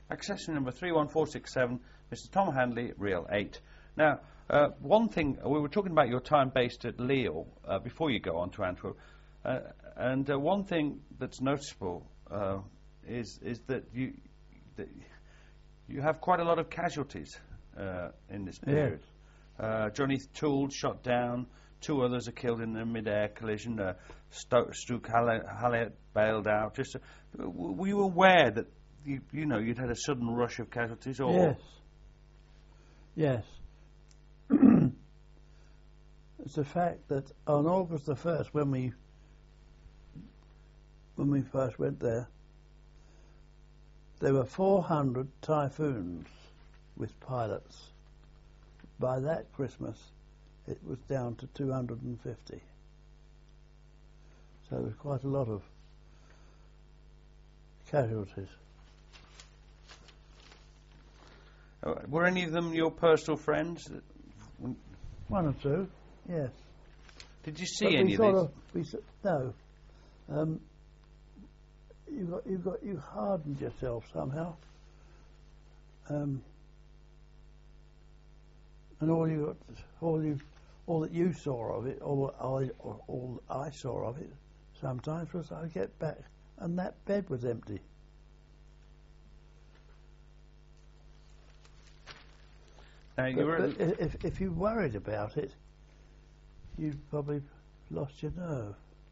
Accession number 31467, Mr. Tom Handley, Reel 8. Now, one thing, we were talking about your time based at Lille before you go on to Antwerp, and one thing that's noticeable is that you have quite a lot of casualties in this period. Yes. Johnny Toole shot down, 2 others are killed in a mid-air collision, Stu Hallett bailed out. Were you aware that you'd had a sudden rush of casualties? Or Yes. It's the fact that on August the 1st, when we first went there were 400 Typhoons with pilots. By that Christmas, it was down to 250. So there was quite a lot of casualties. Were any of them your personal friends? 1 or 2, yes. Did you see any of these? No. You hardened yourself somehow, and all that you saw of it, all I saw of it, sometimes was I get back and that bed was empty. If you worried about it, you'd probably lost your nerve.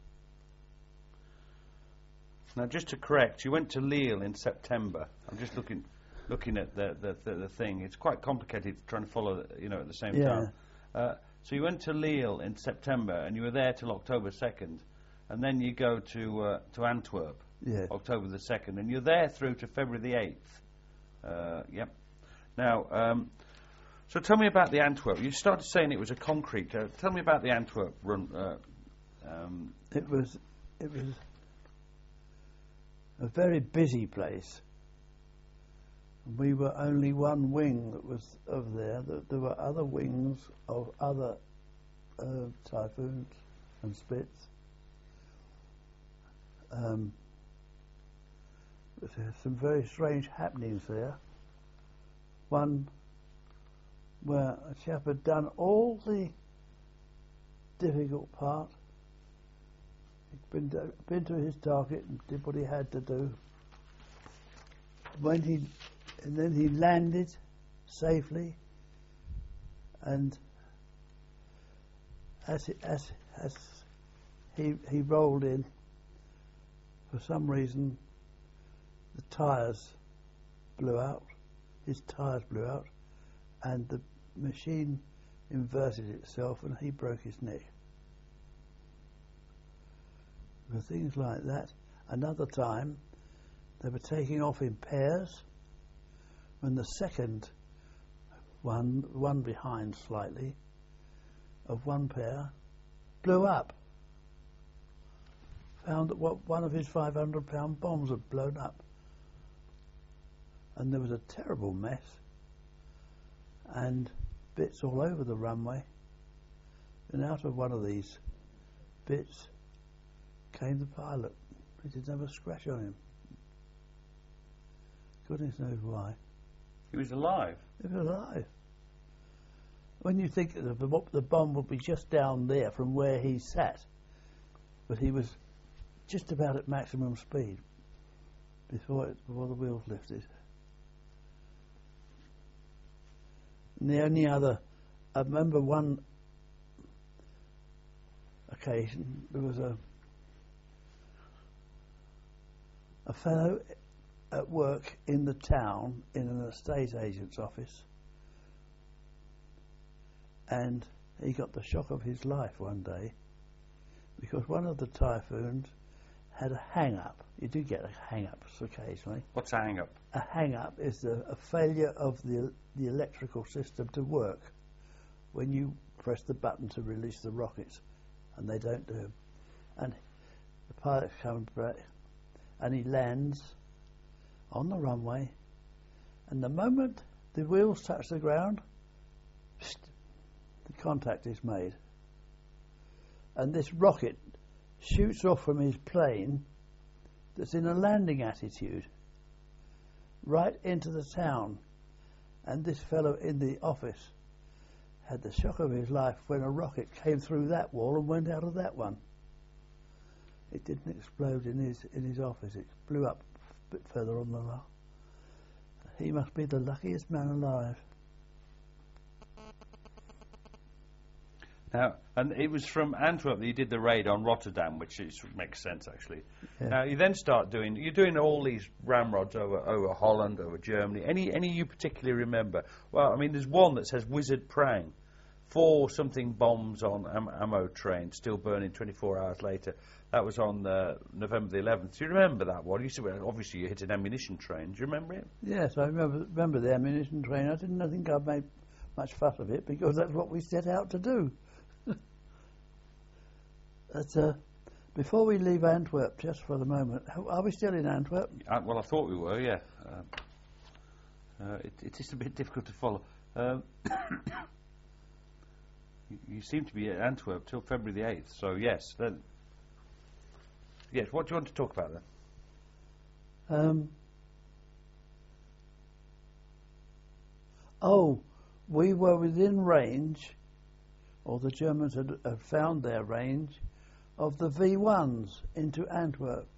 Now, just to correct, you went to Lille in September. I'm just looking at the thing. It's quite complicated trying to follow, at the same time. So you went to Lille in September, and you were there till October 2nd, and then you go to Antwerp, October the 2nd, and you're there through to February the 8th. Yep. Now, so tell me about the Antwerp. You started saying it was a concrete. Tell me about the Antwerp run. It was a very busy place. We were only one wing that was of there. There were other wings of other Typhoons and Spits. There's some very strange happenings there. One where a chap had done all the difficult part. He'd been to his target and did what he had to do. And then he landed safely, and as he rolled in, for some reason the tyres blew out. His tyres blew out, and the machine inverted itself, and he broke his neck. For things like that. Another time, they were taking off in pairs, when the second one behind slightly, of one pair, blew up. Found that one of his 500-pound bombs had blown up. And there was a terrible mess, and bits all over the runway. And out of one of these bits came the pilot. He didn't have a scratch on him. Goodness knows why. He was alive? He was alive. When you think that the bomb would be just down there from where he sat, but he was just about at maximum speed before the wheels lifted. And the only other, I remember one occasion, there was a fellow at work in the town in an estate agent's office, and he got the shock of his life one day because one of the Typhoons had a hang-up. You do get hang-ups occasionally. What's a hang-up? A hang-up is a failure of the electrical system to work when you press the button to release the rockets, and they don't do. And the pilot comes back, and he lands on the runway, and the moment the wheels touch the ground, the contact is made, and this rocket shoots off from his plane that's in a landing attitude. right into the town. And this fellow in the office had the shock of his life when a rocket came through that wall and went out of that one. It didn't explode in his office. It blew up a bit further on the line. He must be the luckiest man alive. Now, and it was from Antwerp that you did the raid on Rotterdam, which makes sense actually. Yeah. Now you then start you're doing all these ramrods over Holland, over Germany. Any you particularly remember? Well, I mean, there's one that says Wizard Prang, 4 something bombs on ammo train, still burning 24 hours later. That was on November the 11th. Do you remember that one? Obviously you hit an ammunition train. Do you remember it? Yes, I remember the ammunition train. I didn't think I'd made much fuss of it because that's what we set out to do. Before we leave Antwerp, just for the moment, are we still in Antwerp? Well, I thought we were, yeah. It is a bit difficult to follow. You seem to be at Antwerp till February the 8th, so yes. Yes, what do you want to talk about then? We were within range, or the Germans had found their range, of the V1s into Antwerp.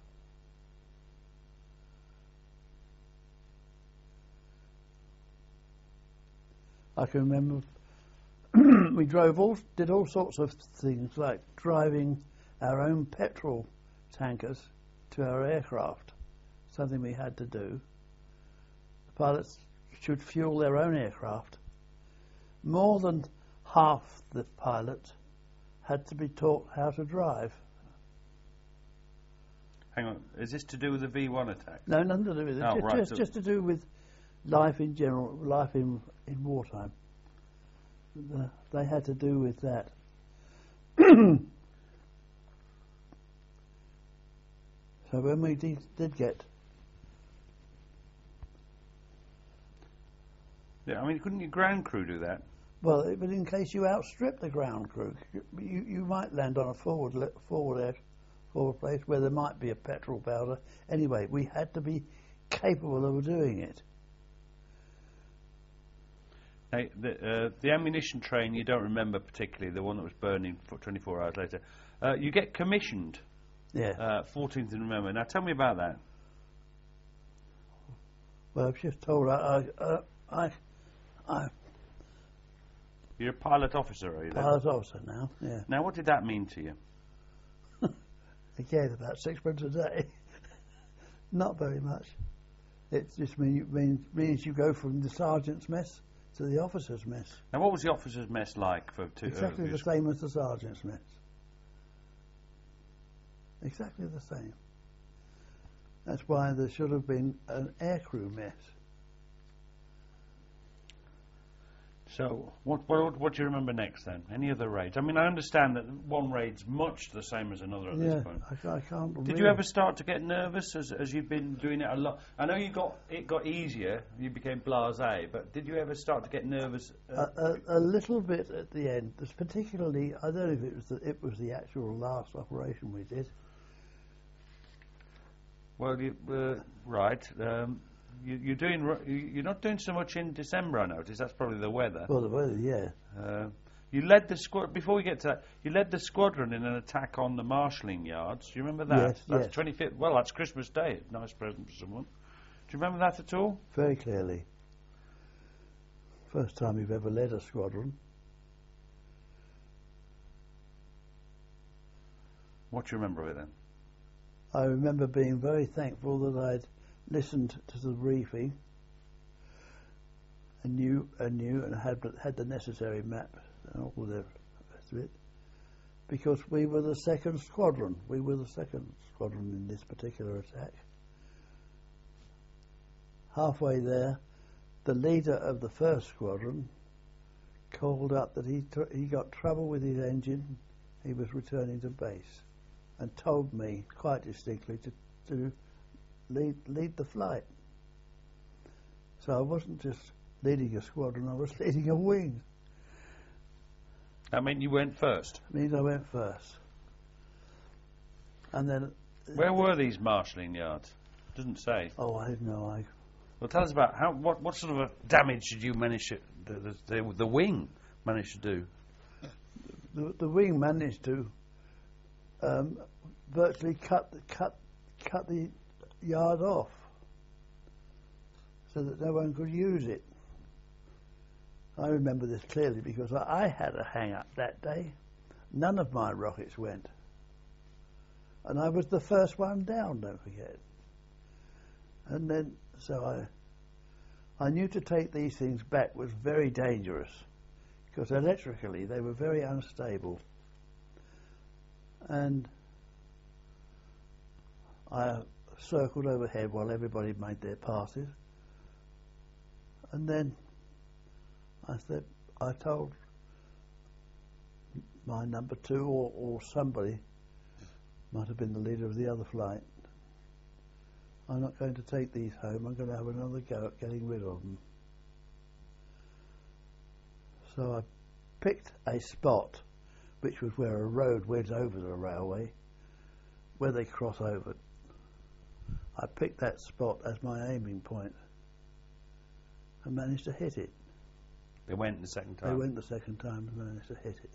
I can remember we did all sorts of things, like driving our own petrol tankers to our aircraft, something we had to do. The pilots should fuel their own aircraft. More than half the pilots had to be taught how to drive. Hang on, is this to do with the V1 attack? No, nothing to do with it. Just to do with life in general, life in wartime. They had to do with that. So when we did get... Yeah, I mean, couldn't your ground crew do that? Well, but in case you outstrip the ground crew, you might land on a forward place where there might be a petrol powder. Anyway, we had to be capable of doing it. Now, the ammunition train you don't remember particularly, the one that was burning for 24 hours later. You get commissioned. Yeah. 14th of November. Now, tell me about that. Well, I've just told You're a pilot officer, are you? Pilot officer now, yeah. Now, what did that mean to you? Again, about £6 a day. Not very much. It just means you go from the sergeant's mess to the officer's mess. Now, what was the officer's mess like for exactly the same as the sergeant's mess. Exactly the same. That's why there should have been an aircrew mess. So, what do you remember next then? Any other raids? I mean, I understand that one raid's much the same as another at this point. I can't remember. Did you ever start to get nervous as you've been doing it a lot? I know it got easier, you became blasé, but did you ever start to get nervous? A little bit at the end. Particularly, I don't know if it was the actual last operation we did. Well, right. You're not doing so much in December, I notice. That's probably the weather. Well, the weather, yeah. You led the squad. Before we get to that, you led the squadron in an attack on the marshalling yards. Do you remember that? Yes. That's 25th. Well, that's Christmas Day. Nice present for someone. Do you remember that at all? Very clearly. First time you've ever led a squadron. What do you remember of it then? I remember being very thankful that I'd listened to the briefing and knew and had the necessary map and all the rest of it, because we were the second squadron. We were the second squadron in this particular attack. Halfway there, the leader of the first squadron called up that he got trouble with his engine. He was returning to base, and told me quite distinctly to lead the flight. So I wasn't just leading a squadron, I was leading a wing. That meant you went first? It means I went first. And then... Where were these marshalling yards? Doesn't say. Oh, I have no idea. Well, tell us about what sort of a damage did you manage to, the wing manage to do? The wing managed to virtually cut the yard off so that no one could use it. I remember this clearly because I had a hang-up that day. None of my rockets went. And I was the first one down, don't forget. And then, so I knew to take these things back was very dangerous because electrically they were very unstable. And I circled overhead while everybody made their passes. And then I told my number 2 or somebody, might have been the leader of the other flight, I'm not going to take these home, I'm going to have another go at getting rid of them. So I picked a spot which was where a road went over the railway, where they cross over. I picked that spot as my aiming point and managed to hit it. They went the second time? They went the second time and managed to hit it.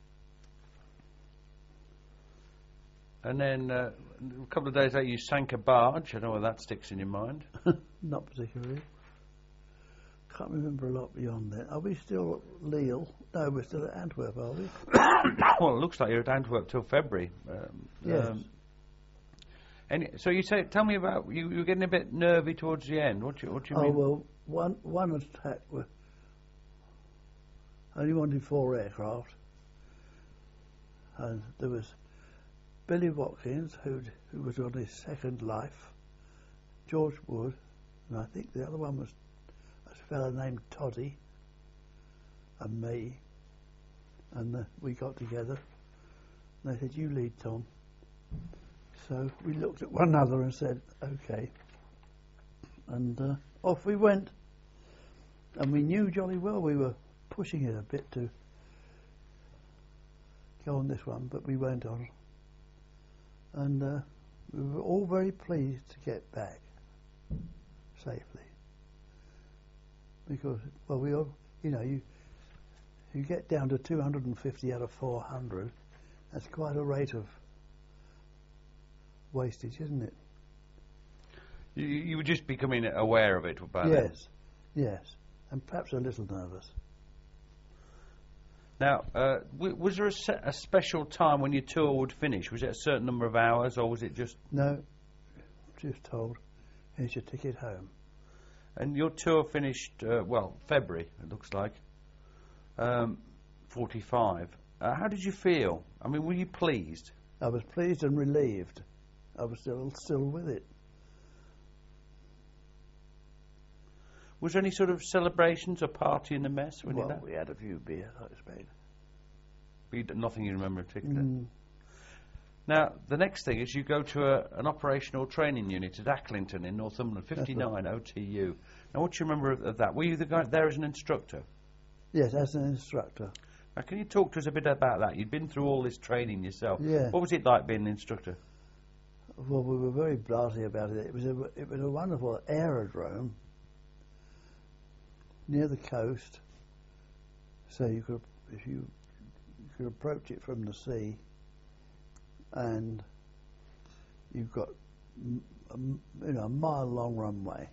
And then a couple of days later you sank a barge. I don't know whether that sticks in your mind. Not particularly. Can't remember a lot beyond that. Are we still at Lille? No, we're still at Antwerp, are we? Well, it looks like you're at Antwerp till February. Yes. So you say, tell me about, you were getting a bit nervy towards the end. What do you mean? Oh, well, one attack only wanted 4 aircraft. And there was Billy Watkins, who was on his second life, George Wood, and I think the other one was a fellow named Toddy, and me, and we got together, and they said, you lead, Tom. So we looked at one another and said, okay, and off we went, and we knew jolly well we were pushing it a bit to go on this one, but we went on. And we were all very pleased to get back safely. Because, well, we all, you get down to 250 out of 400, that's quite a rate of wastage, isn't it? You were just becoming aware of it by then? Yes, and perhaps a little nervous. Now, was there a special time when your tour would finish? Was it a certain number of hours, or was it just... No, just told, here's your ticket home. And your tour finished, February, it looks like, 45. How did you feel? I mean, were you pleased? I was pleased and relieved. I was still with it. Was there any sort of celebrations or party in the mess? We had a few beers, I expect. But nothing you remember in particular? Now, the next thing is you go to an operational training unit at Acklington in Northumberland, 59 OTU. Now, what do you remember of that? Were you the guy there as an instructor? Yes, as an instructor. Now, can you talk to us a bit about that? You'd been through all this training yourself. Yeah. What was it like being an instructor? Well, we were very blasé about it. It was a wonderful aerodrome near the coast, so you could approach it from the sea, and you've got a mile-long runway.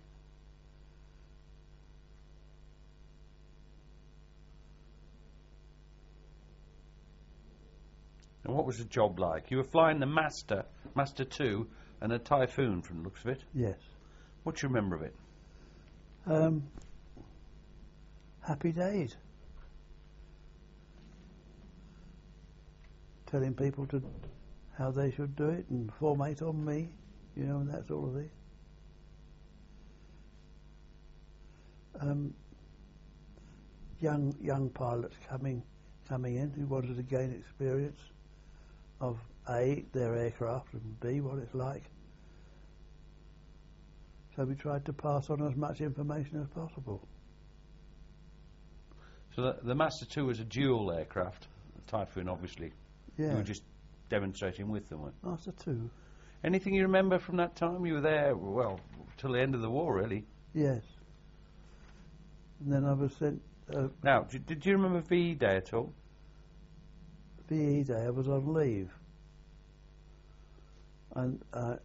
And what was the job like? You were flying the Master 2, and a Typhoon, from the looks of it. Yes. What do you remember of it? Happy days. Telling people how they should do it and formate on me, and that sort of thing. Young pilots coming in who wanted to gain experience of A, their aircraft, and B, what it's like. So we tried to pass on as much information as possible. So the Master 2 was a dual aircraft, Typhoon obviously. Yeah. You were just demonstrating with them, weren't you? Master 2. Anything you remember from that time? You were there, till the end of the war, really. Yes. And then I was sent... Now, did you remember VE Day at all? VE Day, I was on leave. And I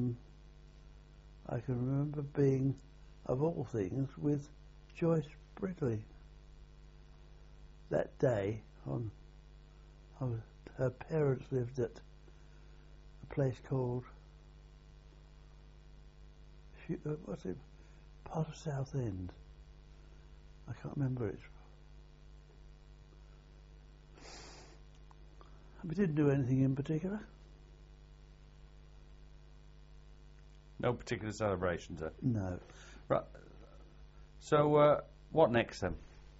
can remember being, of all things, with Joyce Brickley. That day, her parents lived at a place called, what's it, part of Southend. I can't remember it. We didn't do anything in particular. No particular celebrations, then? No. Right. So, what next then?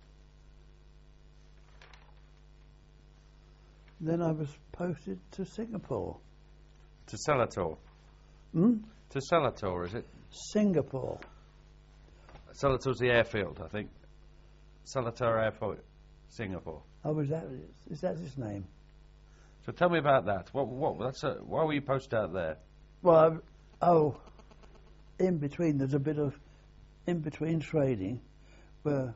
Then I was posted to Singapore. To Seletor? Hmm? To Seletor, is it? Singapore. Seletor's the airfield, I think. Seletor Airport, Singapore. Oh, is that his name? So tell me about that. Why were you posted out there? Well, in between, there's a bit of in-between training where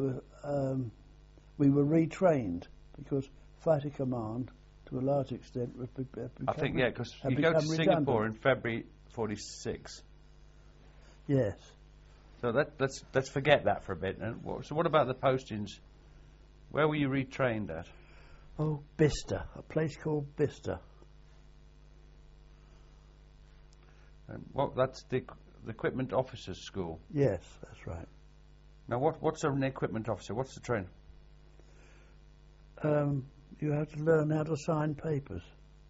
we were retrained because Fighter Command, to a large extent, was I think, yeah, because you go to Singapore in February 46. Yes. So let's forget that for a bit. And so what about the postings? Where were you retrained at? Oh, Bicester, a place called Bicester. And that's the equipment officers' school. Yes, that's right. Now, what's an equipment officer? What's the training? You have to learn how to sign papers,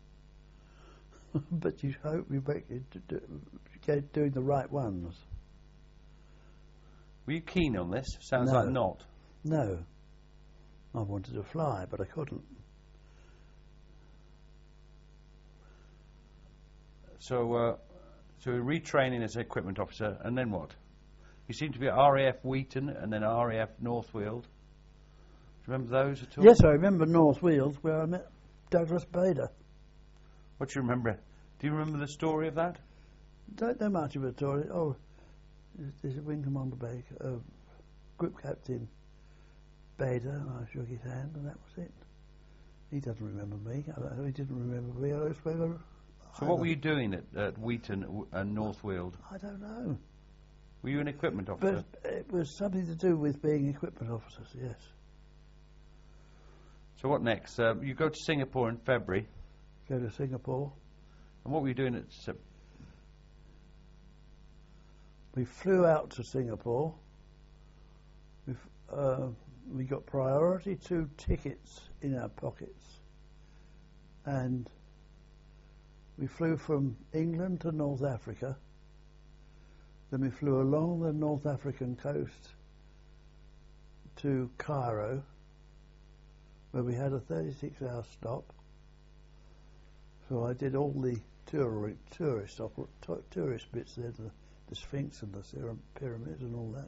but you hope you make it doing the right ones. Were you keen on this? Sounds No. like not. No, I wanted to fly, but I couldn't. So retraining as an equipment officer, and then what? You seem to be at RAF Wheaton and then RAF North Weald. Do you remember those at all? Yes, I remember North Weald, where I met Douglas Bader. What do you remember? Do you remember the story of that? Don't know much of a story. Oh, there's a Wing Commander Baker, Group Captain Bader, and I shook his hand, and that was it. He doesn't remember me. He didn't remember me. I don't remember. So what were you doing at Wheaton and North Weald? I don't know. Were you an equipment officer? But it was something to do with being equipment officers, yes. So what next? You go to Singapore in February. Go to Singapore. And what were you doing at... We flew out to Singapore. We got priority 2 tickets in our pockets. And we flew from England to North Africa. Then we flew along the North African coast to Cairo, where we had a 36-hour stop. So I did all the tourist bits there, the Sphinx and the pyramids and all that,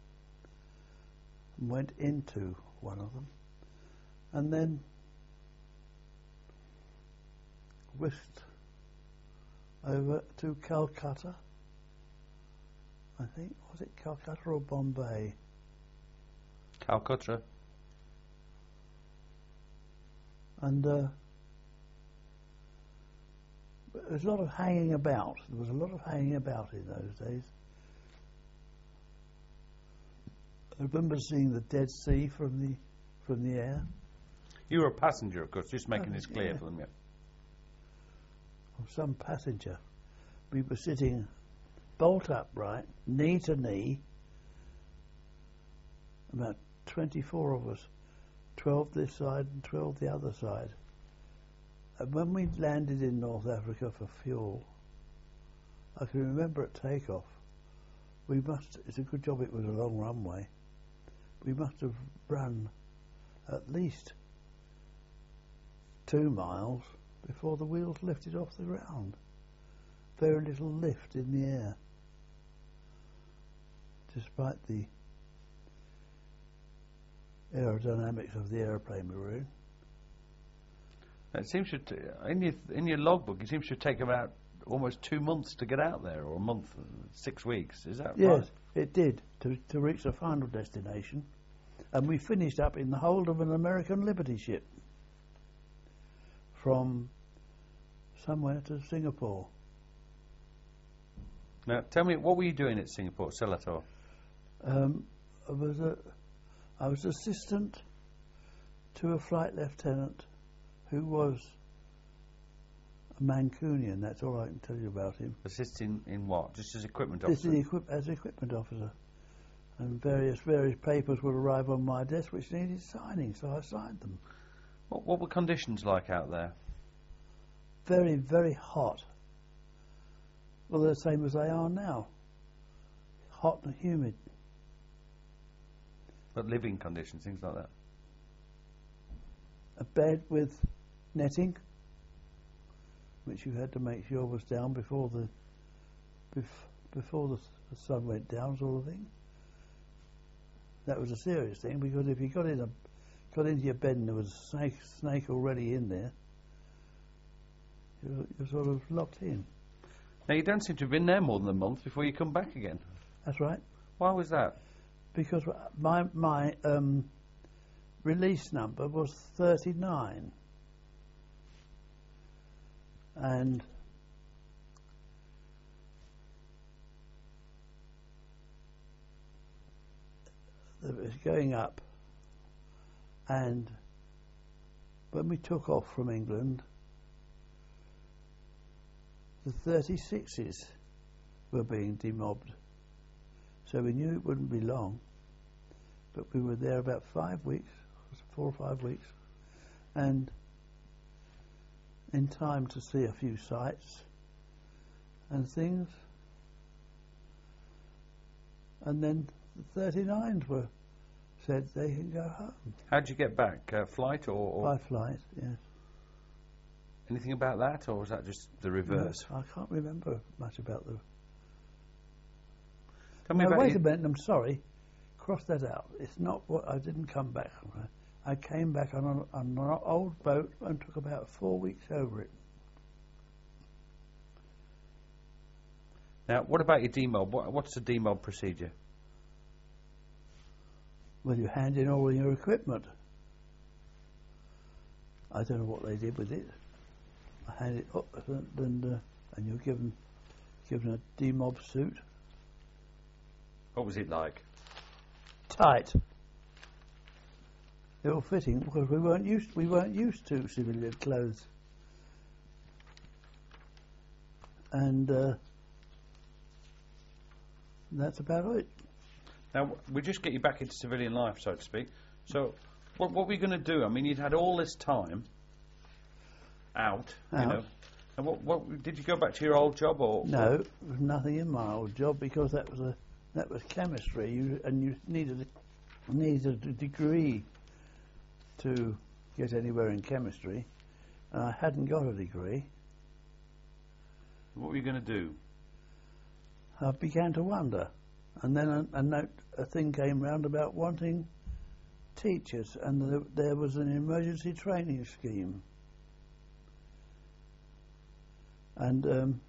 and went into one of them, and then whisked over to Calcutta. I think, was it Calcutta or Bombay? Calcutta. And there was a lot of hanging about. There was a lot of hanging about in those days. I remember seeing the Dead Sea from the air. You were a passenger, of course, just making this clear for them, yeah. Of some passenger. We were sitting bolt upright, knee to knee, about 24 of us, 12 this side and 12 the other side. And when we landed in North Africa for fuel, I can remember at takeoff, it's a good job it was a long runway, we must have run at least 2 miles before the wheels lifted off the ground. Very little lift in the air, despite the aerodynamics of the aeroplane we were in. It seems in your logbook, it seems to take about almost 2 months to get out there, or a month, 6 weeks. Is that yes, right? it did, to reach the final destination. And we finished up in the hold of an American Liberty ship from somewhere to Singapore. Now, tell me, what were you doing at Singapore, Selator? I was assistant to a flight lieutenant who was a Mancunian. That's all I can tell you about him. Assisting in what? Just as equipment officer? As equipment officer. And various papers would arrive on my desk which needed signing, so I signed them. What were conditions like out there? Very, very hot. Well, they're the same as they are now. Hot and humid. But living conditions, things like that? A bed with netting, which you had to make sure was down before the sun went down, sort of thing. That was a serious thing, because if you got into your bed and there was a snake already in there, you're sort of locked in. Now, you don't seem to have been there more than a month before you come back again. That's right. Why was that? Because my release number was 39. And it was going up. And when we took off from England, the 36s were being demobbed. So we knew it wouldn't be long, but we were there about 5 weeks, 4 or 5 weeks, and in time to see a few sights and things. And then the 39s were said they can go home. How'd you get back? Flight or? By flight, yes. Anything about that, or was that just the reverse? No, I can't remember much about the... Tell me about wait a minute, I'm sorry. Cross that out. It's not what... I didn't come back. I came back on an old boat and took about 4 weeks over it. Now, what about your demob? What's the demob procedure? Well, you hand in all your equipment. I don't know what they did with it. I hand it up, and you're given a demob suit. What was it like? Tight. Ill fitting, because we weren't used to civilian clothes. And that's about it. Now, we just get you back into civilian life, so to speak. So, what were you going to do? I mean, you'd had all this time out. You know. And what did you go back to your old job, or? No, there was nothing in my old job, because that was chemistry, you needed a degree to get anywhere in chemistry, and I hadn't got a degree. What were you going to do? I began to wonder, and then a thing came round about wanting teachers, and there was an emergency training scheme, and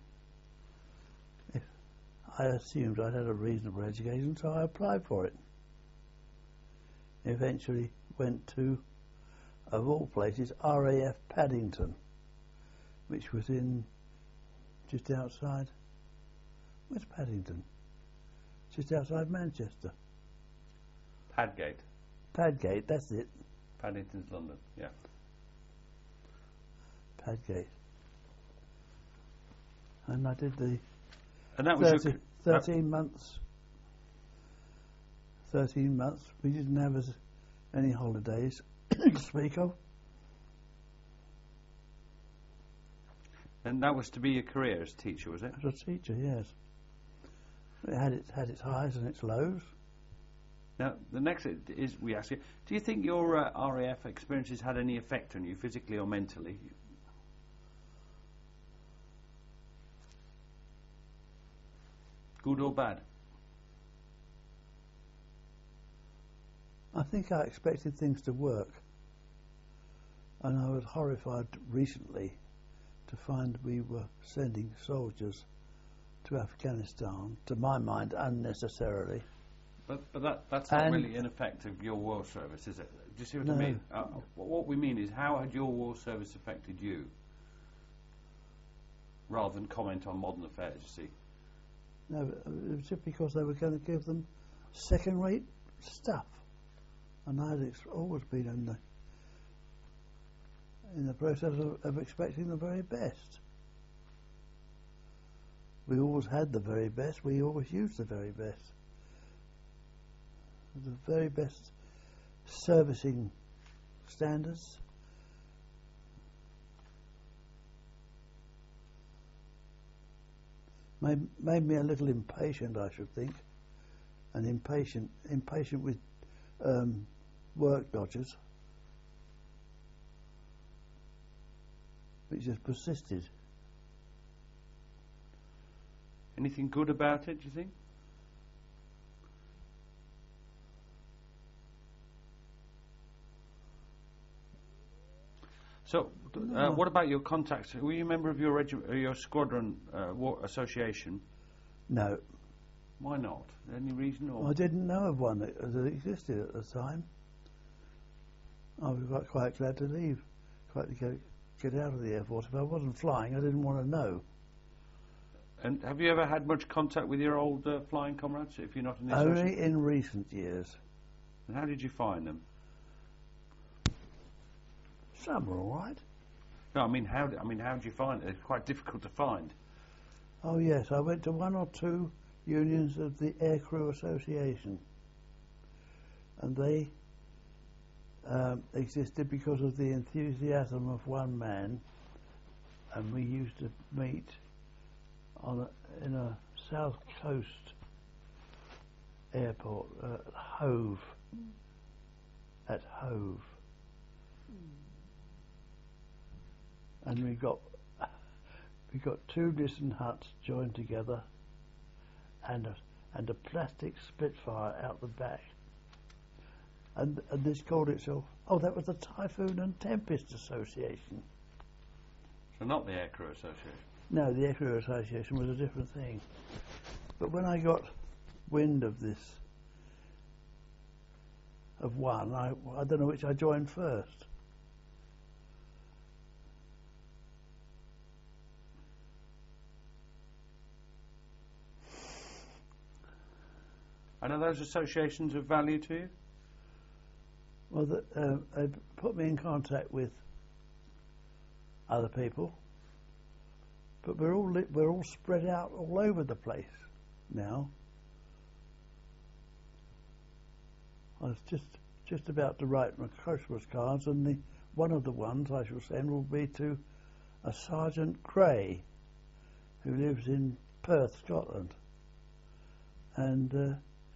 I assumed I'd had a reasonable education, so I applied for it. Eventually went to, of all places, RAF Paddington, which was just outside. Where's Paddington? Just outside Manchester. Padgate. Padgate, that's it. Paddington's London, yeah. Padgate. And I did the... And that was 13 months. 13 months. We didn't have any holidays to speak of. And that was to be your career as a teacher, was it? As a teacher, yes. It had its highs and its lows. Now, the next is we ask you, do you think your RAF experiences had any effect on you, physically or mentally? Good or bad? I think I expected things to work, and I was horrified recently to find we were sending soldiers to Afghanistan, to my mind, unnecessarily. But that's not really in effect of your war service, is it? Do you see what I mean? What we mean is, how had your war service affected you? Rather than comment on modern affairs, you see. No, it was just because they were going to give them second-rate stuff. And I had always been in the process of expecting the very best. We always had the very best. We always used the very best. The very best servicing standards. Made me a little impatient, I should think, and impatient with work dodgers, which has persisted. Anything good about it, do you think? So, what about your contacts? Were you a member of your squadron war association? No. Why not? Any reason? Or? I didn't know of one that existed at the time. I was quite glad to leave, quite to get out of the Air Force. If I wasn't flying, I didn't want to know. And have you ever had much contact with your old flying comrades, if you're not in the association? Only in recent years. And how did you find them? Some were all right. No, how did you find it? It's quite difficult to find. Oh yes, I went to one or two unions of the Aircrew Association, and they existed because of the enthusiasm of one man, and we used to meet in a South Coast airport at Hove. And we got two Nissen huts joined together, and a plastic Spitfire out the back. And this called itself, that was the Typhoon and Tempest Association. So not the Aircrew Association? No, the Aircrew Association was a different thing. But when I got wind of this, of one, I don't know which I joined first. And are those associations of value to you? Well, they put me in contact with other people, but we're all spread out all over the place now. I was just about to write my Christmas cards, and one of the ones I shall send will be to a Sergeant Gray, who lives in Perth, Scotland, and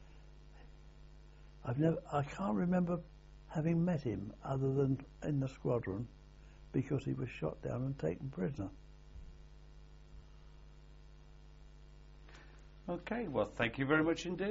I can't remember having met him other than in the squadron, because he was shot down and taken prisoner. Okay, well, thank you very much indeed.